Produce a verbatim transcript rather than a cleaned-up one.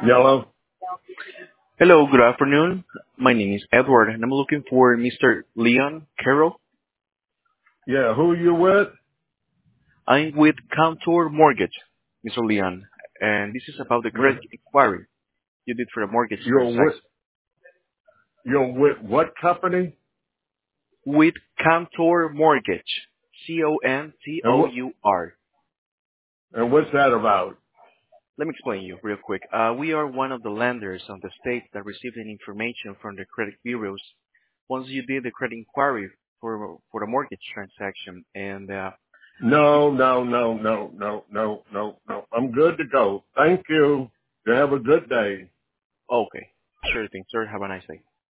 Yellow? Hello, good afternoon. My name is Edward, and I'm looking for Mister Leon Carroll. Yeah, who you with? I'm with Contour Mortgage, Mister Leon, and this is about the With credit inquiry you did for the mortgage you're with transaction. you're with what company? With Contour Mortgage, C O N T And O what U R. and what's that about? Let me explain you real quick. Uh, we are one of the lenders on the state that received the information from the credit bureaus once you did the credit inquiry for for the mortgage transaction, and uh, No, no, no, no, no, no, no, no. I'm good to go. Thank you. You have a good day. okay, sure thing, sir. Have a nice day.